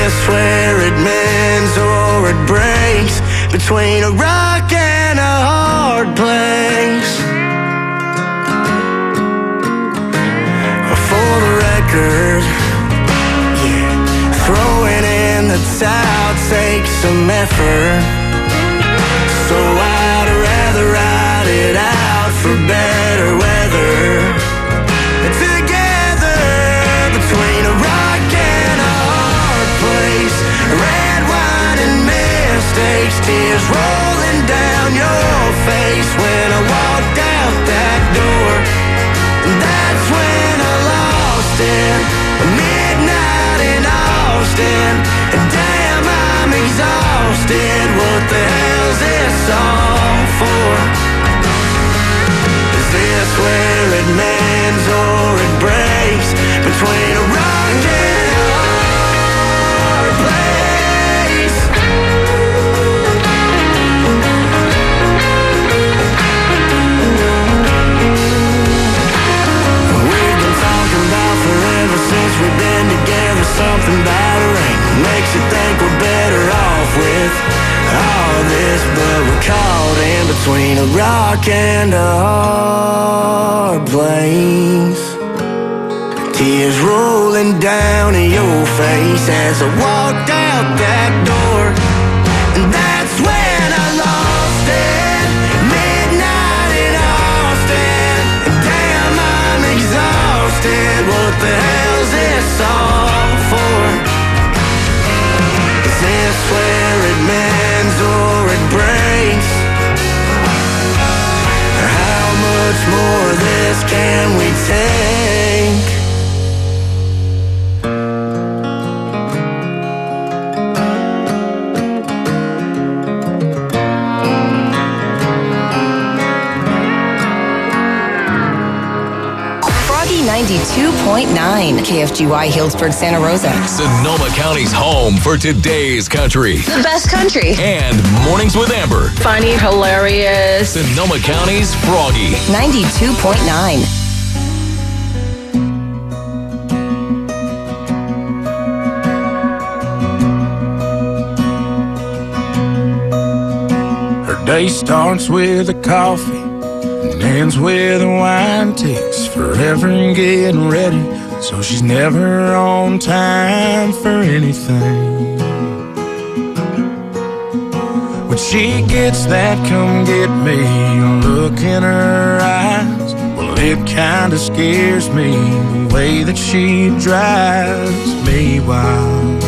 this where it mends or it breaks? Between a rock and a hard place. For the record, yeah, throwing in the towel takes some effort. So I'd rather ride it out for better weather. Together, between a rock and a hard place. Red wine and mistakes, tears rolling down your face. When I walked out that door, that's when I lost it. Midnight in Austin, and damn, I'm exhausted. What the hell's this all for? Is this where it mends or it breaks? Between a rock and a hard place. We've been talking about forever since we've been together. Something about a ring makes you think we're better off with all this, but we're caught in between a rock and a hard place. Tears rolling down your face as I walked out that door, and that's when I lost it. Midnight in Austin, and damn, I'm exhausted. What the hell's this all for? Is this where it mends or it breaks? How much more of this can we take? Froggy 92.9, KFGY Healdsburg, Santa Rosa. Sonoma County's home for today's country. The best country. And Mornings with Amber. Funny, hilarious. Sonoma County's Froggy. 92.9. Her day starts with a coffee and ends with a wine. Takes forever getting ready, so she's never on time for anything. When she gets that come get me look in her eyes, well, it kinda scares me, the way that she drives me wild.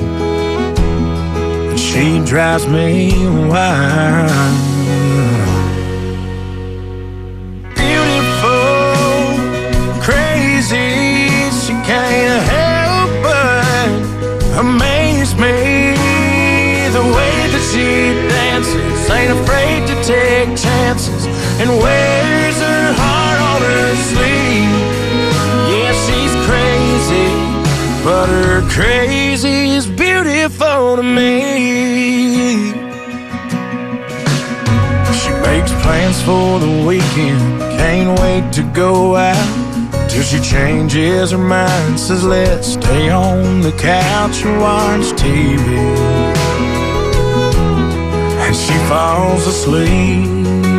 She drives me wild. She can't help but amaze me. The way that she dances, ain't afraid to take chances, and wears her heart on her sleeve. Yeah, she's crazy, but her crazy is beautiful to me. She makes plans for the weekend, can't wait to go out, till she changes her mind, says let's stay on the couch and watch TV. And she falls asleep.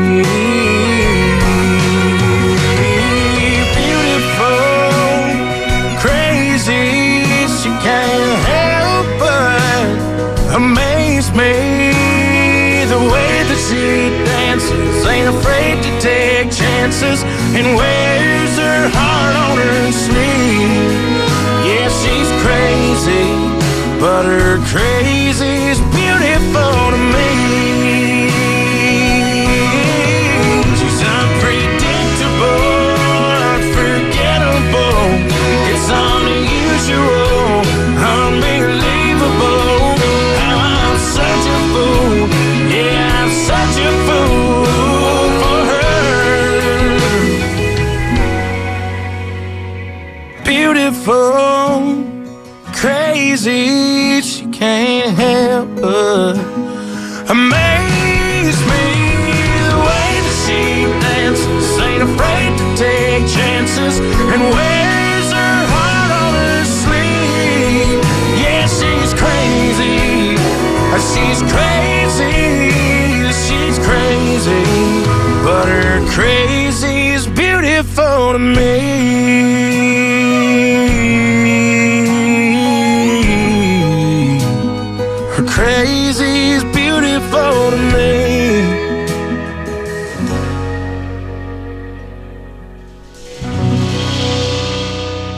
Beautiful, crazy, she can't help but amaze me. The way that she dances, ain't afraid to take chances, and wears her heart on her sleeve. Yeah, she's crazy, but her crazy's beautiful to me. She's unpredictable, unforgettable. It's unusual, unbelievable. How I'm such a fool. Yeah, I'm such a fool for her. Beautiful, crazy, she can't help but amaze me. The way that she dances, ain't afraid to take chances, and wears her heart on her sleeve. Yeah, she's crazy.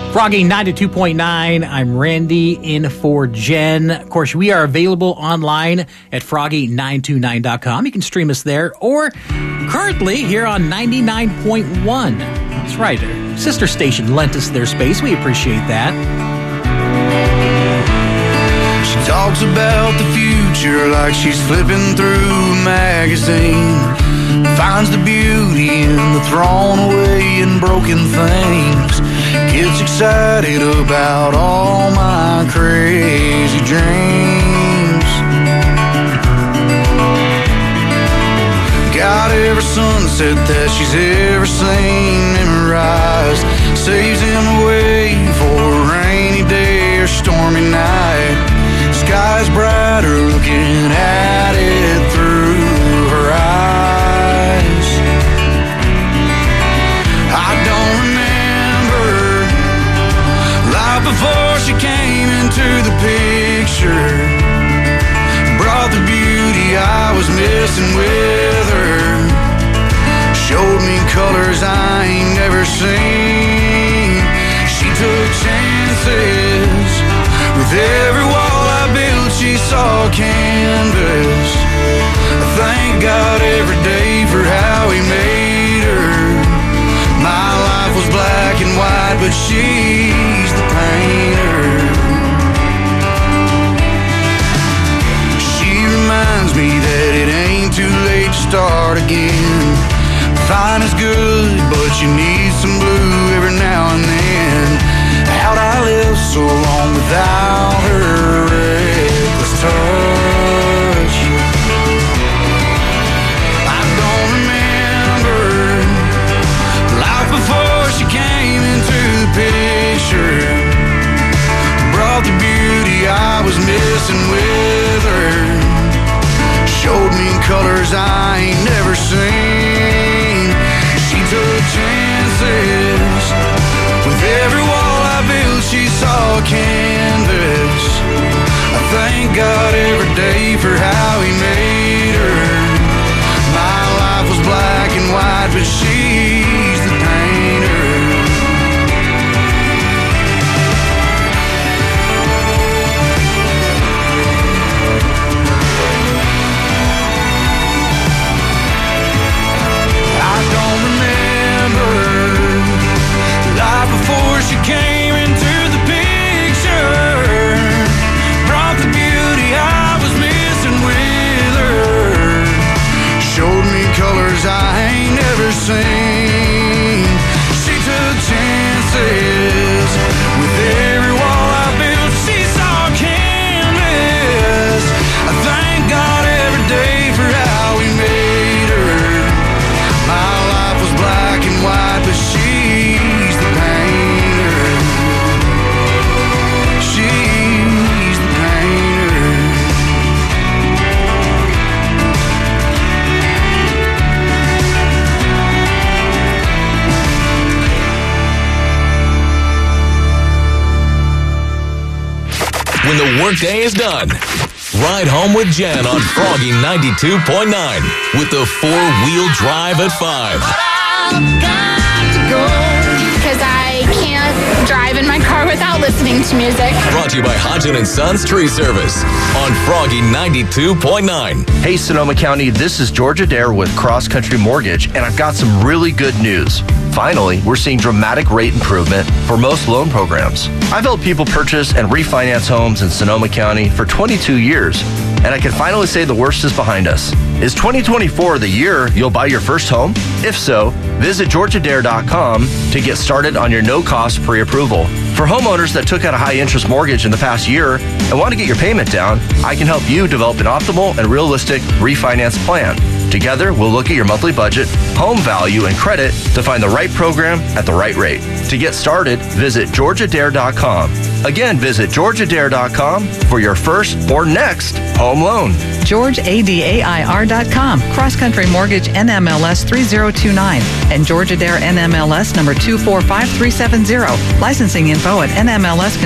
Froggy 92.9. I'm Randy in for Jen. Of course, we are available online at froggy929.com. You can stream us there, or currently here on 99.1. That's right. Our sister station lent us their space. We appreciate that. She talks about the future like she's flipping through a magazine. Finds the beauty in the thrown away and broken things. Gets excited about all my crazy dreams. Got every sunset that she's ever seen memorized. Saves him away for a rainy day or stormy night. Sky's brighter looking at it through her eyes. I don't remember life before she came into the picture. Brought the beauty I was missing with her. Showed me colors I ain't never seen. She took chances. With every wall I built, she saw a canvas. I thank God every day for how he made her. My life was black and white, but she's the painter. She reminds me that it ain't too late to start again. Fine is good, but you need some blue every now and then. How'd I live so long without her reckless touch? I don't remember life before she came into the picture. Brought the beauty I was missing with her. Showed me colors I ain't never seen. She took chances. With every wall I built, she saw a canvas. I thank God every day for how he made her. My life was black and white, but she's the painter. I don't remember life before she came into the picture. Brought the beauty I was missing with her. Showed me colors I ain't never seen. She took chances. With every wall I built, she saw a canvas. I thank God every day for how he made her. My life was black and white, but she's the painter. She's the painter. When the workday is done, ride home with Jen on Froggy 92.9 with the 4-wheel drive at 5. Because I can't drive in my car without listening to music. Brought to you by Hodgson & Sons Tree Service on Froggy 92.9. Hey, Sonoma County, this is George Adair with Cross Country Mortgage, and I've got some really good news. Finally, we're seeing dramatic rate improvement for most loan programs. I've helped people purchase and refinance homes in Sonoma County for 22 years, and I can finally say the worst is behind us. Is 2024 the year you'll buy your first home? If so, visit georgeadair.com to get started on your no-cost pre-approval. For homeowners that took out a high-interest mortgage in the past year and want to get your payment down, I can help you develop an optimal and realistic refinance plan. Together, we'll look at your monthly budget, home value, and credit to find the right program at the right rate. To get started, visit georgeadair.com. Again, visit georgeadair.com for your first or next home loan. GeorgeADAIR.com, Cross Country Mortgage NMLS 3029, and George Adair NMLS number 245370. Licensing info at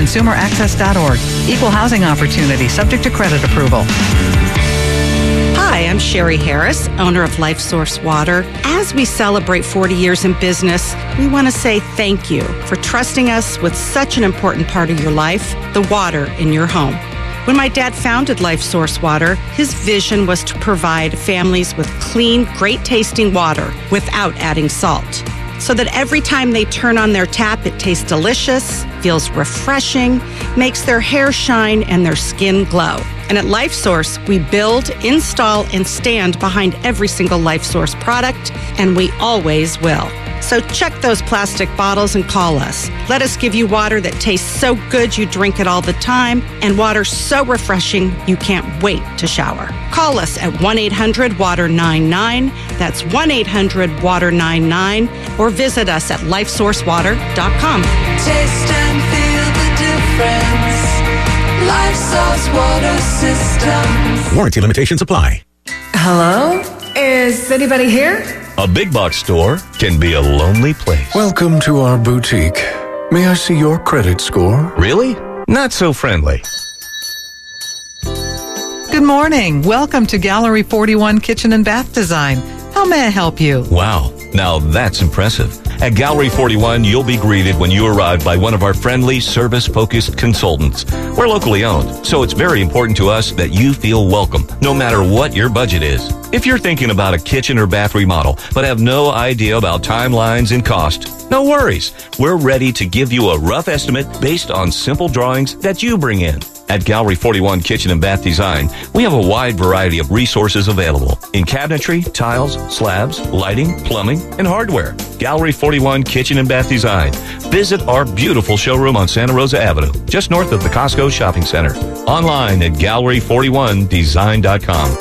NMLSConsumerAccess.org. Equal housing opportunity subject to credit approval. Hi, Hi, I'm Sherry Harris, owner of Life Source Water. As we celebrate 40 years in business, we want to say thank you for trusting us with such an important part of your life, the water in your home. When my dad founded Life Source Water, his vision was to provide families with clean, great-tasting water without adding salt, so that every time they turn on their tap, it tastes delicious, feels refreshing, makes their hair shine, and their skin glow. And at Life Source, we build, install, and stand behind every single Life Source product, and we always will. So check those plastic bottles and call us. Let us give you water that tastes so good you drink it all the time, and water so refreshing you can't wait to shower. Call us at 1-800-WATER-99. That's 1-800-WATER-99. Or visit us at lifesourcewater.com. Taste and feel the difference. Life Source Water Systems. Warranty limitations apply. Hello? Is anybody here? A big box store can be a lonely place. Welcome to our boutique. May I see your credit score? Really? Not so friendly. Good morning. Welcome to Gallery 41 Kitchen and Bath Design. How may I help you? Wow, now that's impressive. At Gallery 41, you'll be greeted when you arrive by one of our friendly, service-focused consultants. We're locally owned, so it's very important to us that you feel welcome, no matter what your budget is. If you're thinking about a kitchen or bath remodel, but have no idea about timelines and cost, no worries. We're ready to give you a rough estimate based on simple drawings that you bring in. At Gallery 41 Kitchen and Bath Design, we have a wide variety of resources available in cabinetry, tiles, slabs, lighting, plumbing, and hardware. Gallery 41 Kitchen and Bath Design. Visit our beautiful showroom on Santa Rosa Avenue, just north of the Costco Shopping Center. Online at gallery41design.com.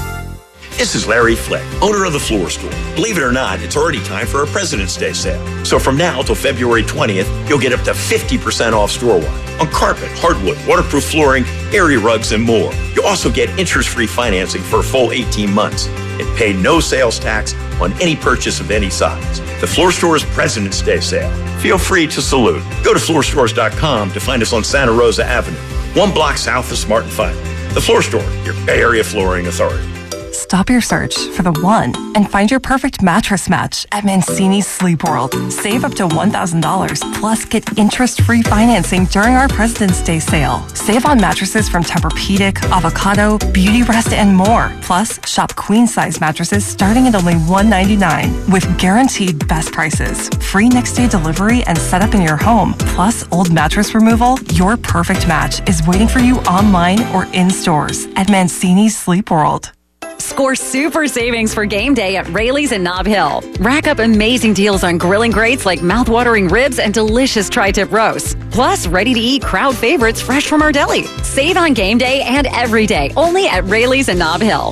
This is Larry Flick, owner of The Floor Store. Believe it or not, it's already time for our President's Day sale. So from now till February 20th, you'll get up to 50% off store-wide on carpet, hardwood, waterproof flooring, area rugs, and more. You'll also get interest-free financing for a full 18 months and pay no sales tax on any purchase of any size. The Floor Store's President's Day sale. Feel free to salute. Go to floorstores.com to find us on Santa Rosa Avenue, 1 block south of Smart and Final. The Floor Store, your Bay Area flooring authority. Stop your search for the one and find your perfect mattress match at Mancini's Sleep World. Save up to $1,000 plus get interest-free financing during our President's Day sale. Save on mattresses from Tempur-Pedic, Avocado, Beauty Rest, and more. Plus, shop queen-size mattresses starting at only $199 with guaranteed best prices, free next-day delivery and setup in your home. Plus, old mattress removal. Your perfect match is waiting for you online or in stores at Mancini's Sleep World. Score super savings for game day at Rayleigh's in Nob Hill. Rack up amazing deals on grilling greats like mouth-watering ribs and delicious tri-tip roasts. Plus, ready-to-eat crowd favorites fresh from our deli. Save on game day and every day, only at Rayleigh's in Nob Hill.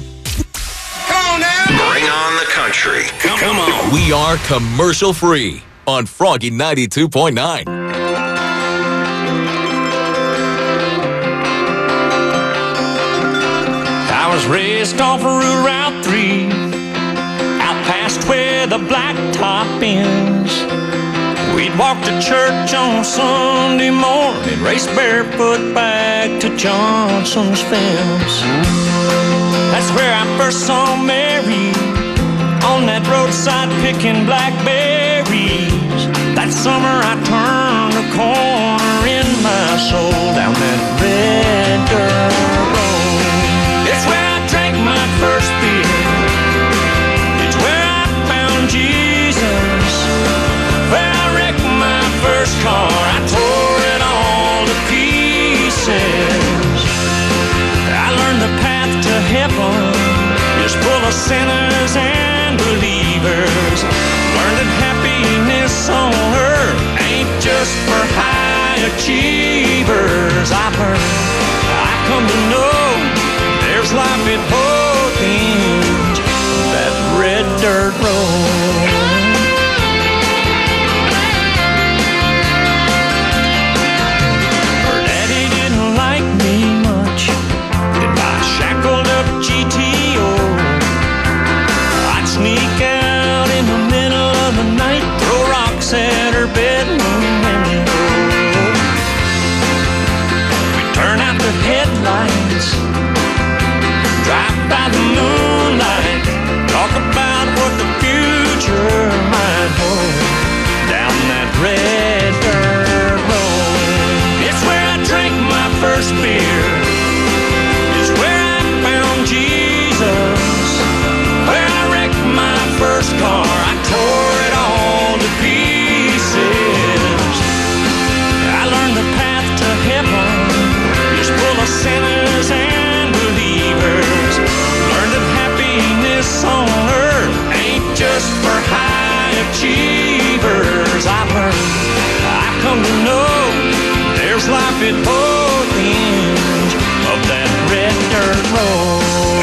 Come on now! Bring on the country. Come on. We are commercial-free on Froggy 92.9. I was raised off of Route 3, out past where the blacktop ends. We'd walk to church on Sunday morning, race barefoot back to Johnson's fence. That's where I first saw Mary, on that roadside picking blackberries. That summer I turned a corner in my soul down that red dirt road. It's where I drank my first beer. It's where I found Jesus. Where I wrecked my first car. I tore it all to pieces. I learned the path to heaven is full of sinners and believers. Learned that happiness on earth ain't just for high achievers. I come to know there's life at both ends, that red dirt road. Her daddy didn't like me much in my shackled up GTO. I'd sneak out in the middle of the night, throw rocks at her bedroom window. We'd turn out the headlights, drive There's life at both ends of that red dirt road.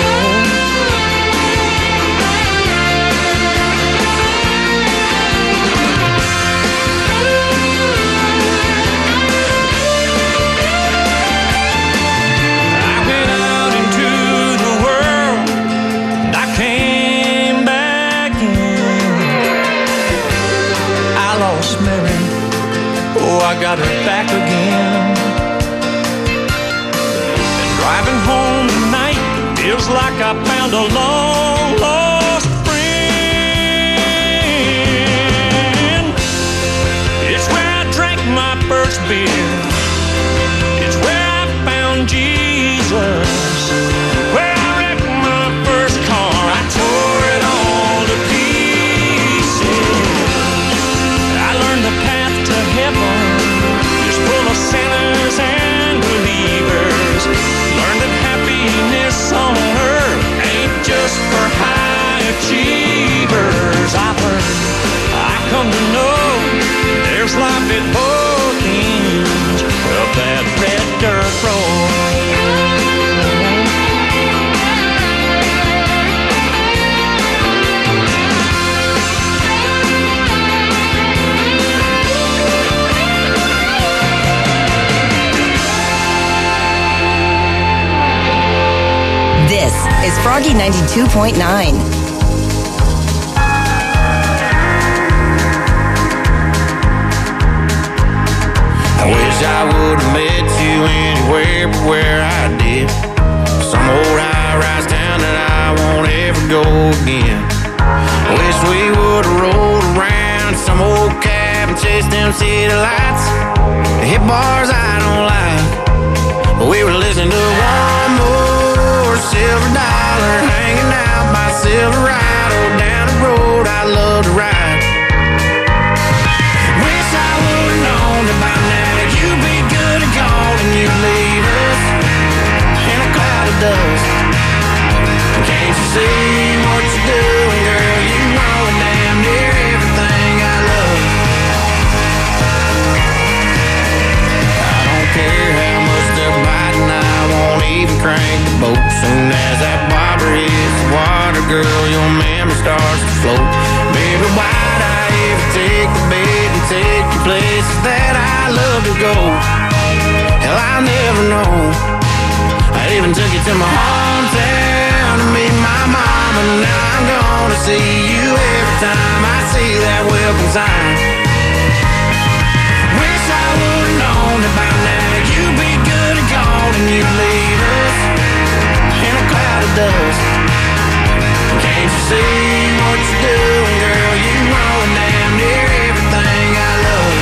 I went out into the world and I came back in. I lost Mary, oh, I got her back again. And driving home tonight feels like I found a long lost friend. It's where I drank my first beer. It's where I found Jesus. Where I wrecked my first car. I tore it all to pieces. I learned the path to heaven is full of sinners and believers. Learned that happiness on earth ain't just for high achievers. I've heard, I come to know, there's life at both ends of that red dirt road. This is Froggy 92.9. I wish I would have met you anywhere but where I did. Some old high-rise town that I won't ever go again. I wish we would have rolled around some old cab and chased them city lights. The hit bars I don't like, but we were listening to one more silver dollar, hanging out by Silverado down the road I love to ride. Wish I would have known that by now you'd be good and gone and you'd leave us in a cloud of dust. Can't you see what you're doing, girl? You ruin damn near everything I love. I don't care how much they're biting, I won't even crank the boat. Soon as that bobber hits the water, girl, your memory starts to float. Baby, why'd I ever take the bait and take you places that I love to go? Hell, I'll never know. I even took you to my hometown to meet my mom, and now I'm gonna see you every time I see that welcome sign. Wish I would've known that by now you'd be good and gone and you'd leave us in a cloud of dust. Can't you see what you're doing, girl? You ruin damn near everything I love.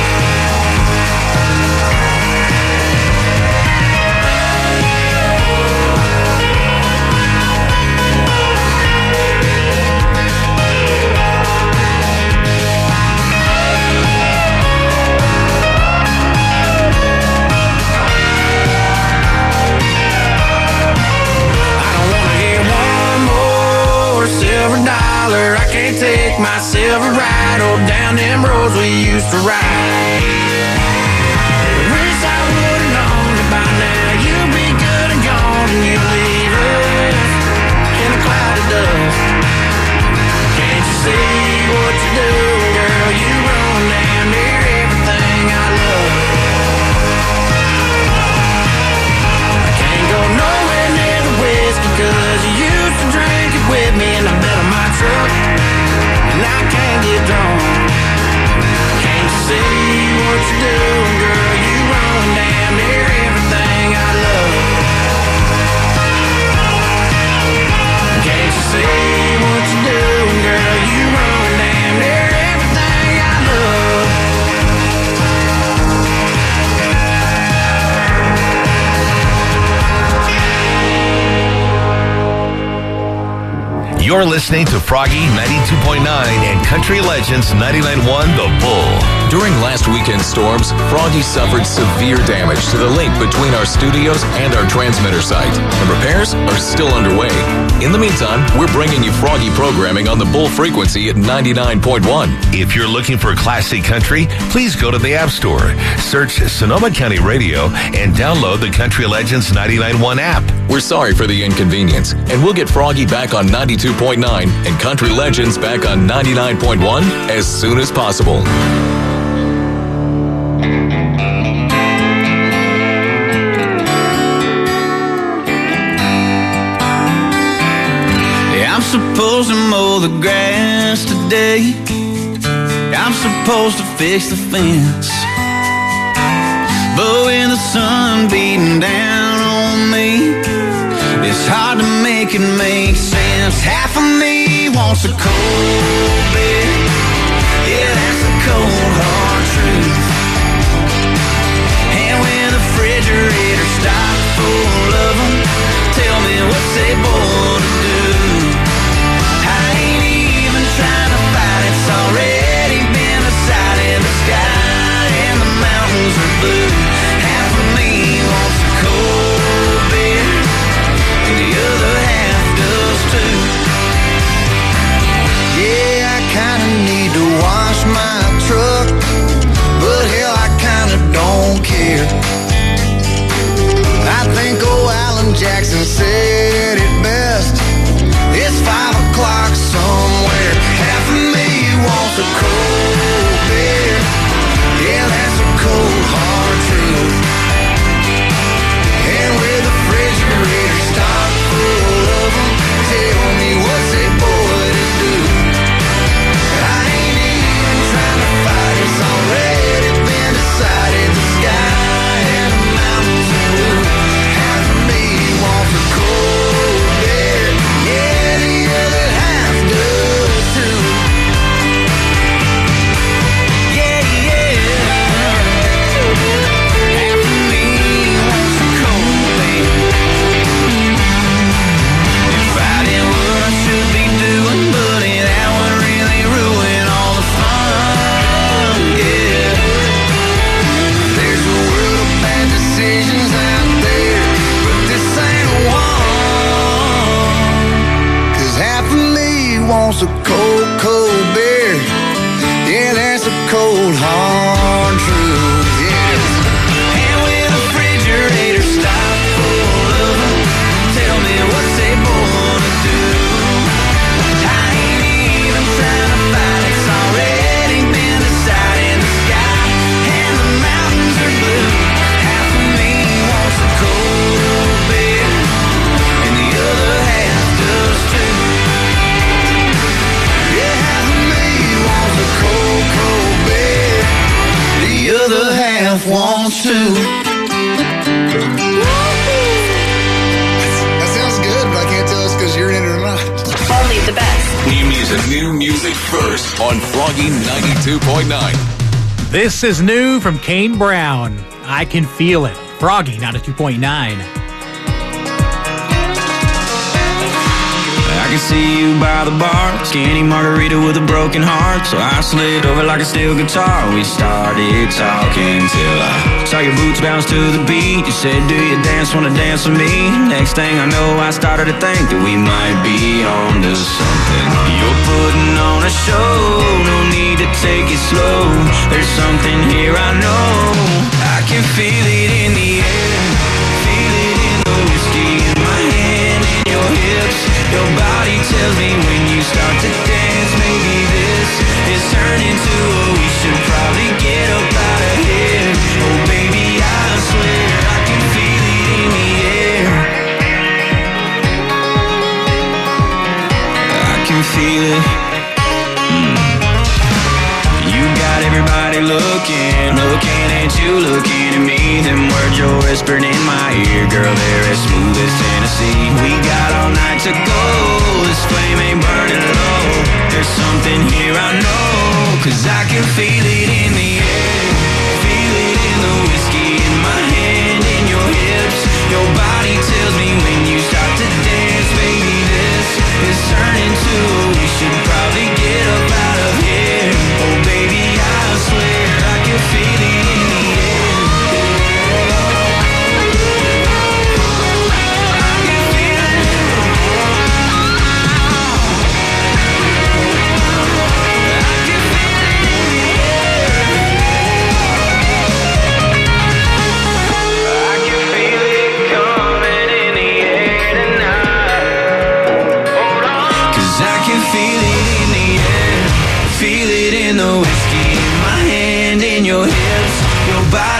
$1 I can't take my Silverado down them roads we used to ride. Wish I would've known that by now you'd be good and gone and you'd leave us in a cloud of dust. Can't you see what you're doing, girl? You ruin damn near everything I love. I can't go nowhere near the whiskey 'cause you used to drink it with me in the bed of my truck, and I can't get drunk. Can't you see what you're doing, girl? You ruin damn near everything I love. Can't you see what you're doing, girl? You ruin damn near everything I love. You're listening to Froggy 92.9 and Country Legends 99.1 The Bull. During last weekend's storms, Froggy suffered severe damage to the link between our studios and our transmitter site, and repairs are still underway. In the meantime, we're bringing you Froggy programming on the Bull frequency at 99.1. If you're looking for classic country, please go to the App Store, search Sonoma County Radio, and download the Country Legends 99.1 app. We're sorry for the inconvenience, and we'll get Froggy back on 92.9 and Country Legends back on 99.1 as soon as possible. I'm supposed to mow the grass today. I'm supposed to fix the fence. But when the sun beating down on me, it's hard to make it make sense. Half of me wants a cold beer. Yeah, that's the cold hard truth. And when the refrigerator's stocked full of them, tell me what's they born to do. Trying to fight, it's already been decided. The sky and the mountains are blue. Half of me wants a cold beer, and the other half does too. Yeah, I kinda need to wash my truck, but hell, I kinda don't care. I think old Alan Jackson said it best. It's 5 o'clock somewhere. Half of me wants a cold beer. Yeah, that's a cold hard truth. And with the refrigerator stocked full of them, tell me what's a boy to do. I ain't even trying to fight, it's already been decided. The sky and the mountains are blue. Half of me wants a cold beer. Yeah, the other half does too. Yeah, yeah. Half of me wants a cold beer. If I did what I should be doing, buddy, that would really ruin all the fun. Yeah. There's a world of bad decisions out there, but this ain't one. 'Cause half of me wants a cold, cold beer. Yeah, that's a cold, hard truth. Yes. And when the refrigerator stopped full of them, tell me what's they born to do. I ain't even trying to fight, it's already been decided. The sky and the mountains are blue. Half of me wants a cold beer, and the other half does too. Yeah, half of me wants a cold, cold beer. The other half wants to. That sounds good, but I can't tell it's because you're in it or not. Only the best. New music first on Froggy 92.9. This is new from Kane Brown. I Can Feel It. Froggy 92.9. I can see you by the bar, skinny margarita with a broken heart. So I slid over like a steel guitar. We started talking till I saw your boots bounce to the beat. You said, do you wanna dance with me? Next thing I know, I started to think that we might be on to something. You're putting on a show, no need to take it slow. There's something here I know. I can feel it in the air, feel it in the whiskey in my hand, in your hips. Your body tells me when you start to dance, maybe this is turning to we should probably get up out of here. Oh baby, I swear I can feel it in the air. I can feel it. You got everybody looking at you, looking at me. Them words you whispered in my ear, girl, they're as smooth as Tennessee. We got all night to go, this flame ain't burning low. There's something here I know, 'cause I can feel it in the air. Feel it in the whiskey in my hand, in your hips. Your body tells me when you start to dance, baby, this is turning to we should probably get up out of here. Oh baby, I swear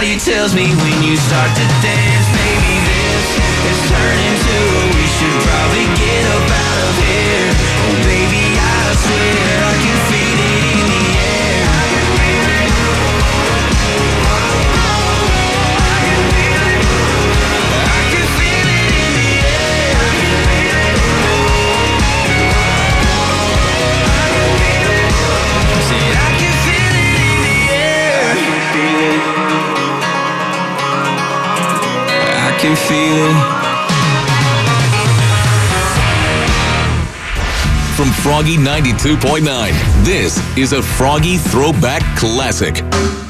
body tells me when you start to dance, baby, this is turning to we should probably get up out of here. Oh, baby, I swear I can feel it in the air. I can feel it. I can feel it in the air. I can feel it. Said I can feel it in the air. I can feel it. I can feel it. From Froggy 92.9, this is a Froggy Throwback Classic.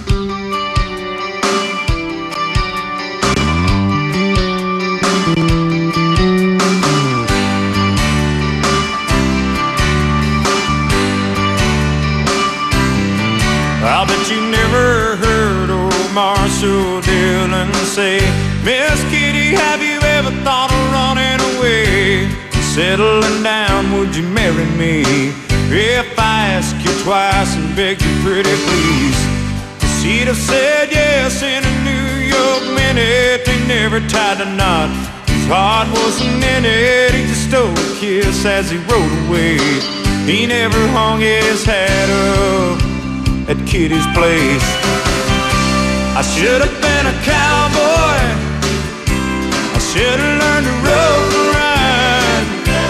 I bet you never heard old Marshall Dillon say, Miss Kitty, have you ever thought of running away? Settling down, would you marry me? If I ask you twice and beg you pretty please. She'd have said yes in a New York minute. They never tied a knot, his heart wasn't in it. He just stole a kiss as he rode away. He never hung his hat up at Kitty's place. I should have been a cowboy, I should have learned to rope and ride,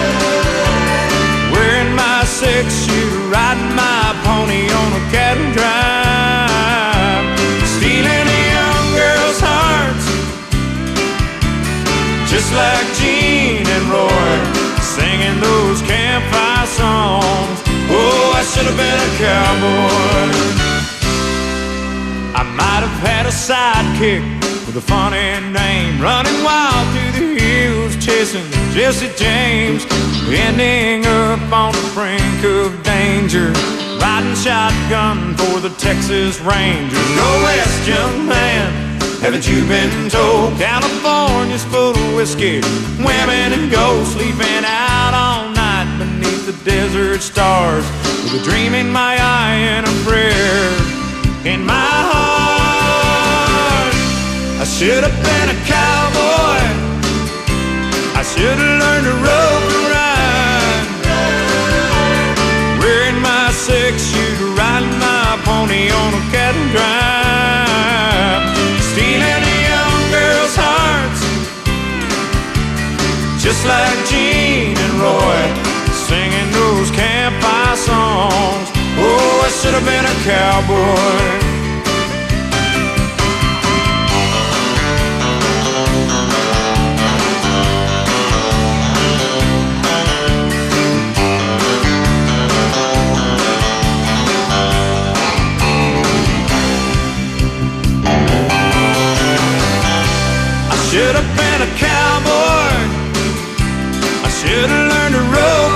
wearing my six-shooter, riding my pony on a cat and drive, stealing a young girl's hearts, just like Gene and Roy, singing those campfire songs. Oh, I should have been a cowboy. I might have had a sidekick with a funny name, running wild through the hills, chasing Jesse James, ending up on the brink of danger, riding shotgun for the Texas Rangers. Go west, young man, haven't you been told? California's full of whiskey, women and gold, sleeping out all night beneath the desert stars, with a dream in my eye and a prayer in my heart. I should have been a cowboy, I should have learned to rope and ride, wearing my six-shooter, riding my pony on a cat and drive, stealing a young girl's hearts, just like Gene and Roy, singing those campfire songs. Oh, I should have been a cowboy. I should have been a cowboy, I should have learned to rope